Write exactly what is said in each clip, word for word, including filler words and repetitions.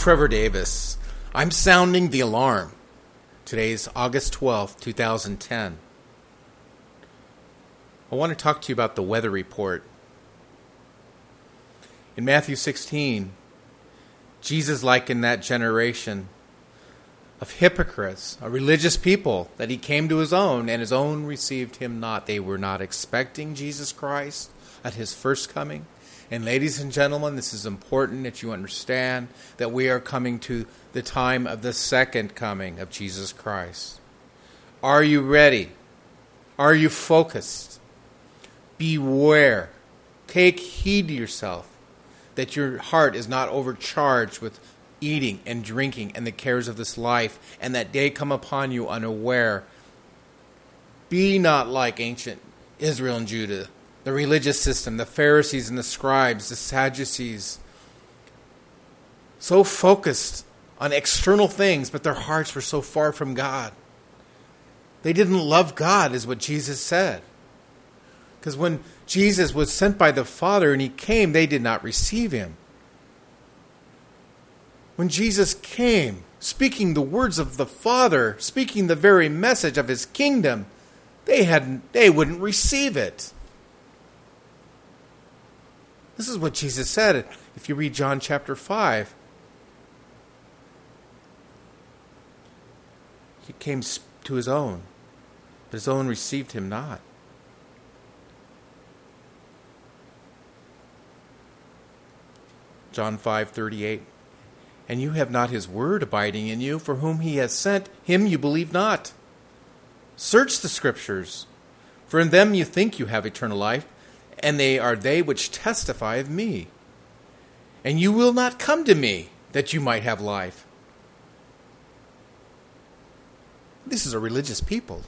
Trevor Davis. I'm sounding the alarm. Today's August twelfth, twenty ten. I want to talk to you about the weather report. In Matthew sixteen, Jesus likened that generation of hypocrites, a religious people, that he came to his own, and his own received him not. They were not expecting Jesus Christ at his first coming. And ladies and gentlemen, this is important that you understand that we are coming to the time of the second coming of Jesus Christ. Are you ready? Are you focused? Beware. Take heed to yourself that your heart is not overcharged with eating and drinking and the cares of this life, and that day come upon you unaware. Be not like ancient Israel and Judah, the religious system, the Pharisees and the scribes, the Sadducees, so focused on external things, but their hearts were so far from God. They didn't love God, is what Jesus said. Because when Jesus was sent by the Father and he came, they did not receive him. When Jesus came, speaking the words of the Father, speaking the very message of his kingdom, they had they wouldn't receive it. This is what Jesus said. If you read John chapter five, he came to his own, but his own received him not. John five thirty-eight. And you have not his word abiding in you, for whom he has sent, him you believe not. Search the scriptures, for in them you think you have eternal life, and they are they which testify of me. And you will not come to me, that you might have life. This is a religious people.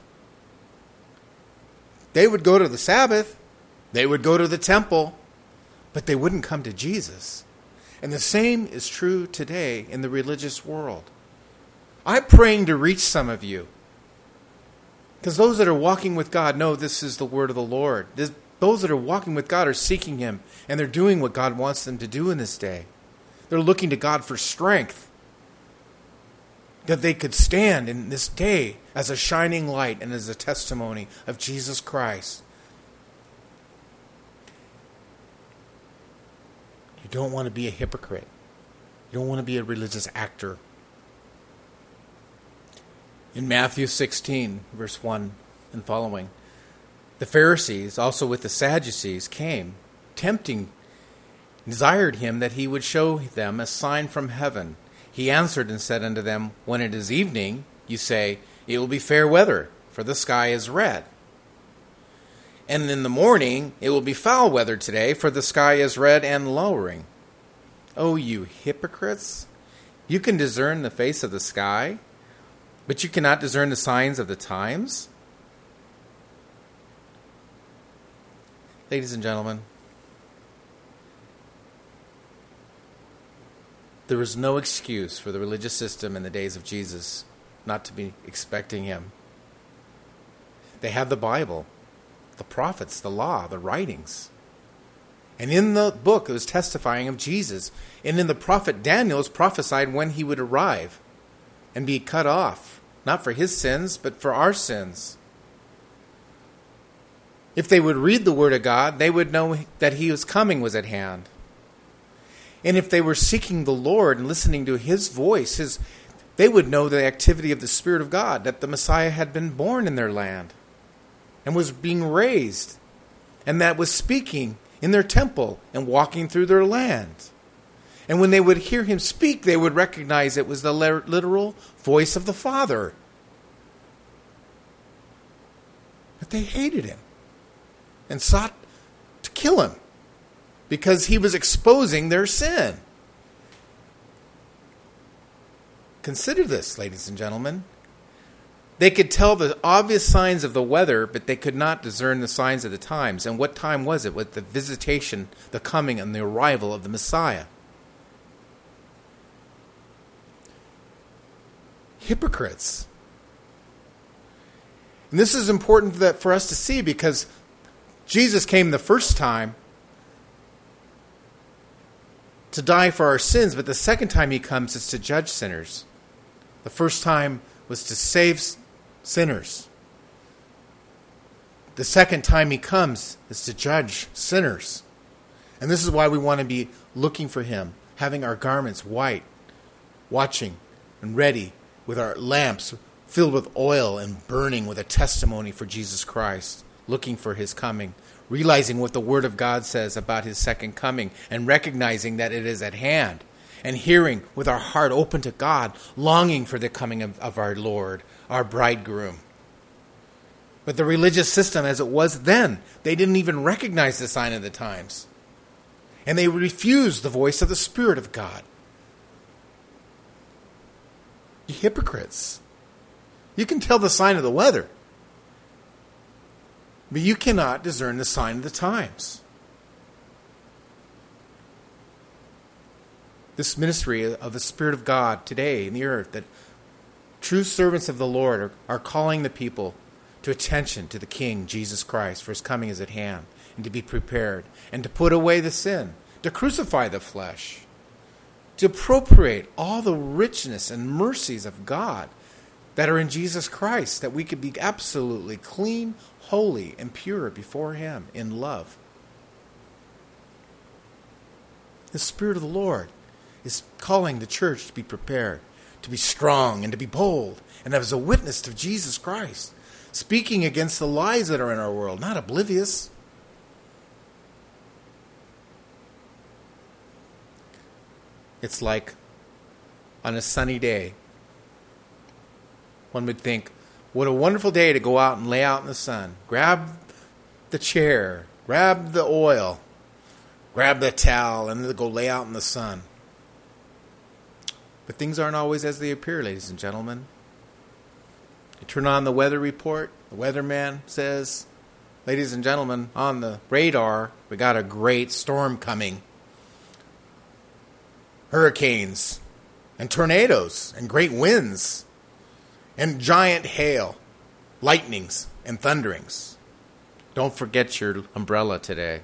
They would go to the Sabbath, they would go to the temple, but they wouldn't come to Jesus. And the same is true today in the religious world. I'm praying to reach some of you, because those that are walking with God know this is the word of the Lord. This, those that are walking with God are seeking him, and they're doing what God wants them to do in this day. They're looking to God for strength, that they could stand in this day as a shining light and as a testimony of Jesus Christ. You don't want to be a hypocrite. You don't want to be a religious actor. In Matthew sixteen, verse one and following, the Pharisees, also with the Sadducees, came, tempting, desired him that he would show them a sign from heaven. He answered and said unto them, when it is evening, you say, it will be fair weather, for the sky is red. And in the morning, it will be foul weather today, for the sky is red and lowering. O you hypocrites! You can discern the face of the sky, but you cannot discern the signs of the times? Ladies and gentlemen, there was no excuse for the religious system in the days of Jesus not to be expecting him. They had the Bible, the prophets, the law, the writings. And in the book it was testifying of Jesus. And in the prophet Daniel it was prophesied when he would arrive and be cut off, not for his sins, but for our sins. If they would read the word of God, they would know that he was coming was at hand. And if they were seeking the Lord and listening to his voice, his, they would know the activity of the Spirit of God, that the Messiah had been born in their land and was being raised, and that was speaking in their temple and walking through their land. And when they would hear him speak, they would recognize it was the literal voice of the Father. But they hated him and sought to kill him because he was exposing their sin. Consider this, ladies and gentlemen. They could tell the obvious signs of the weather, but they could not discern the signs of the times. And what time was it? With the visitation, the coming, and the arrival of the Messiah. Hypocrites. And this is important that for us to see, because Jesus came the first time to die for our sins, but the second time he comes is to judge sinners. The first time was to save sinners. The second time he comes is to judge sinners. And this is why we want to be looking for him, having our garments white, watching and ready, with our lamps filled with oil and burning with a testimony for Jesus Christ, looking for his coming, realizing what the Word of God says about his second coming, and recognizing that it is at hand, and hearing with our heart open to God, longing for the coming of, of our Lord, our bridegroom. But the religious system as it was then, they didn't even recognize the sign of the times. And they refused the voice of the Spirit of God. You hypocrites. You can tell the sign of the weather, but you cannot discern the sign of the times. This ministry of the Spirit of God today in the earth, that true servants of the Lord are, are calling the people to attention to the King, Jesus Christ, for his coming is at hand, and to be prepared, and to put away the sin, to crucify the flesh, to appropriate all the richness and mercies of God that are in Jesus Christ, that we could be absolutely clean, holy, and pure before him in love. The Spirit of the Lord is calling the church to be prepared, to be strong, and to be bold, and as a witness to Jesus Christ, speaking against the lies that are in our world, not oblivious. It's like on a sunny day, one would think, what a wonderful day to go out and lay out in the sun. Grab the chair, grab the oil, grab the towel, and then go lay out in the sun. But things aren't always as they appear, ladies and gentlemen. You turn on the weather report, the weatherman says, ladies and gentlemen, on the radar, we got a great storm coming. Hurricanes and tornadoes and great winds and giant hail, lightnings and thunderings. Don't forget your umbrella today.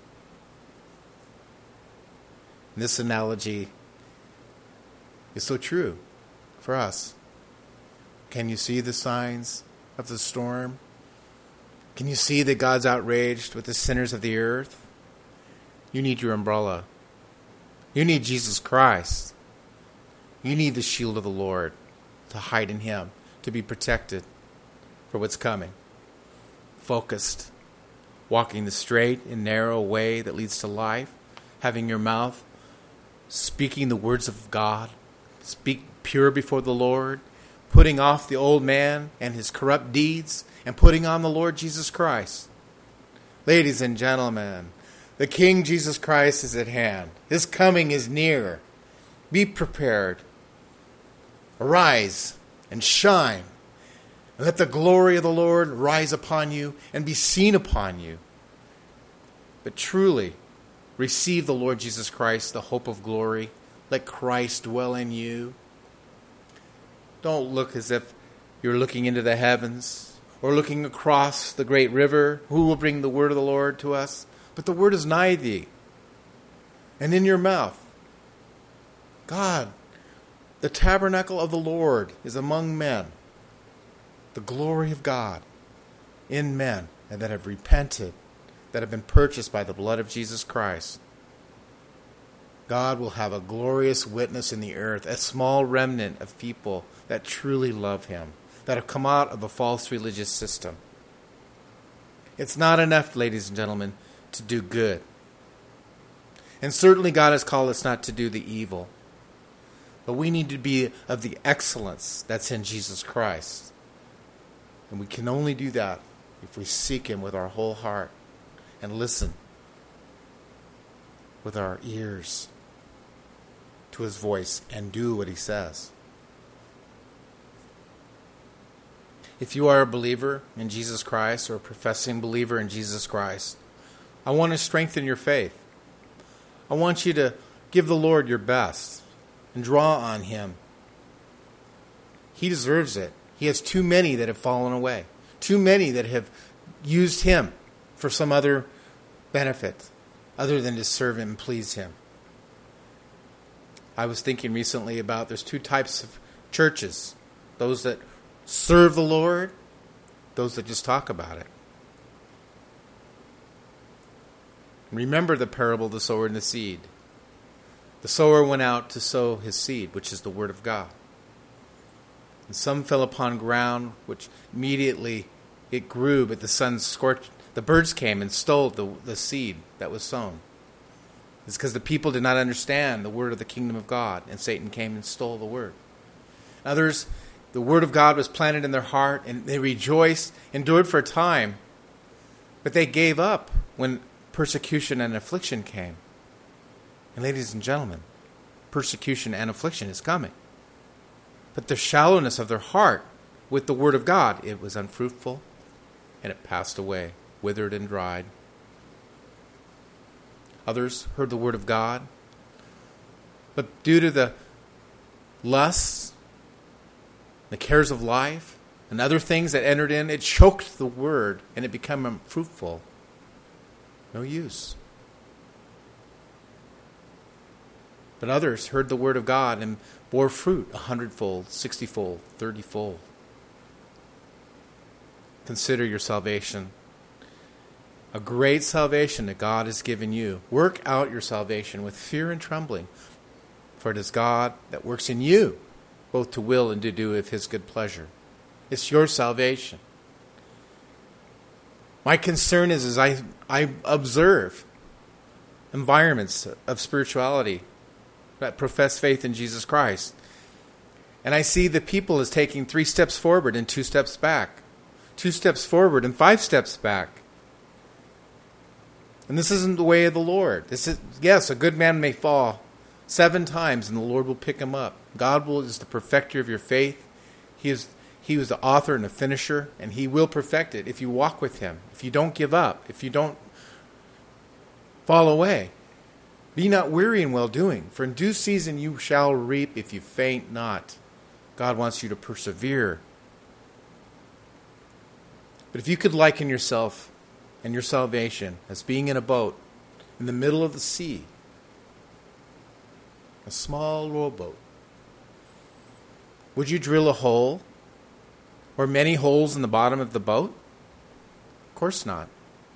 This analogy is so true for us. Can you see the signs of the storm? Can you see that God's outraged with the sinners of the earth? You need your umbrella. You need Jesus Christ. You need the shield of the Lord to hide in him, to be protected for what's coming. Focused, walking the straight and narrow way that leads to life, having your mouth speaking the words of God, speak pure before the Lord, putting off the old man and his corrupt deeds, and putting on the Lord Jesus Christ. Ladies and gentlemen, the King Jesus Christ is at hand. His coming is near. Be prepared. Arise and shine, and let the glory of the Lord rise upon you and be seen upon you. But truly, receive the Lord Jesus Christ, the hope of glory. Let Christ dwell in you. Don't look as if you're looking into the heavens or looking across the great river. Who will bring the word of the Lord to us? But the word is nigh thee and in your mouth. God, the tabernacle of the Lord is among men. The glory of God in men, and that have repented, that have been purchased by the blood of Jesus Christ. God will have a glorious witness in the earth, a small remnant of people that truly love him, that have come out of a false religious system. It's not enough, ladies and gentlemen, to do good. And certainly God has called us not to do the evil. But we need to be of the excellence that's in Jesus Christ. And we can only do that if we seek him with our whole heart and listen with our ears to his voice and do what he says. If you are a believer in Jesus Christ or a professing believer in Jesus Christ, I want to strengthen your faith. I want you to give the Lord your best and draw on him. He deserves it. He has too many that have fallen away. Too many that have used him for some other benefit other than to serve him and please him. I was thinking recently about there's two types of churches. Those that serve the Lord, those that just talk about it. Remember the parable of the sower and the seed. The sower went out to sow his seed, which is the word of God. And some fell upon ground, which immediately it grew, but the sun scorched. The birds came and stole the, the seed that was sown. It's because the people did not understand the word of the kingdom of God, and Satan came and stole the word. Others, the word of God was planted in their heart, and they rejoiced, endured for a time, but they gave up when persecution and affliction came. And ladies and gentlemen, persecution and affliction is coming. But the shallowness of their heart with the word of God, it was unfruitful, and it passed away, withered and dried. Others heard the word of God, but due to the lusts, the cares of life, and other things that entered in, it choked the word, and it became unfruitful. No use. But others heard the word of God and bore fruit a hundredfold, sixtyfold, thirtyfold. Consider your salvation. A great salvation that God has given you. Work out your salvation with fear and trembling, for it is God that works in you, both to will and to do of his good pleasure. It's your salvation. My concern is as I, I observe environments of spirituality that profess faith in Jesus Christ, and I see the people as taking three steps forward and two steps back, two steps forward and five steps back. And this isn't the way of the Lord. This is, yes, a good man may fall seven times and the Lord will pick him up. God will is the perfecter of your faith. He is He was the author and the finisher, and he will perfect it if you walk with him, if you don't give up, if you don't fall away. Be not weary in well-doing, for in due season you shall reap if you faint not. God wants you to persevere. But if you could liken yourself and your salvation as being in a boat in the middle of the sea, a small rowboat, would you drill a hole or many holes in the bottom of the boat? Of course not.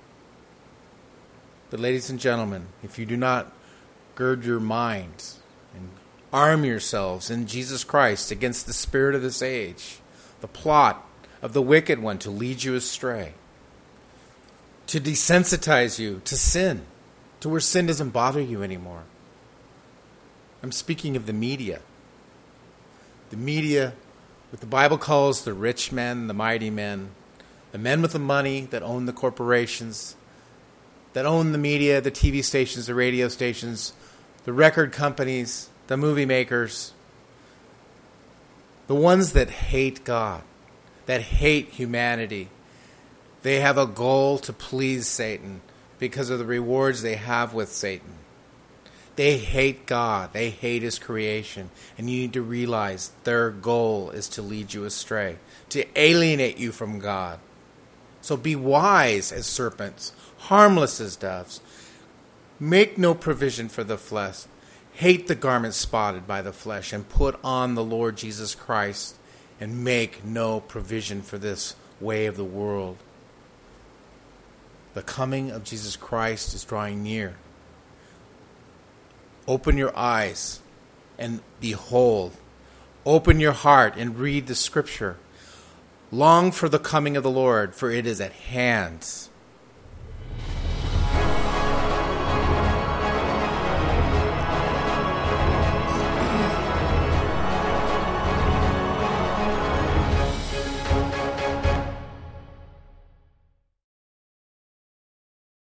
But ladies and gentlemen, if you do not gird your minds and arm yourselves in Jesus Christ against the spirit of this age, the plot of the wicked one to lead you astray, to desensitize you to sin, to where sin doesn't bother you anymore. I'm speaking of the media. The media, what the Bible calls the rich men, the mighty men, the men with the money that own the corporations, that own the media, the T V stations, the radio stations, the record companies, the movie makers, the ones that hate God, that hate humanity. They have a goal to please Satan because of the rewards they have with Satan. They hate God. They hate his creation. And you need to realize their goal is to lead you astray, to alienate you from God. So be wise as serpents, harmless as doves. Make no provision for the flesh. Hate the garment spotted by the flesh and put on the Lord Jesus Christ, and make no provision for this way of the world. The coming of Jesus Christ is drawing near. Open your eyes and behold. Open your heart and read the scripture. Long for the coming of the Lord, for it is at hand.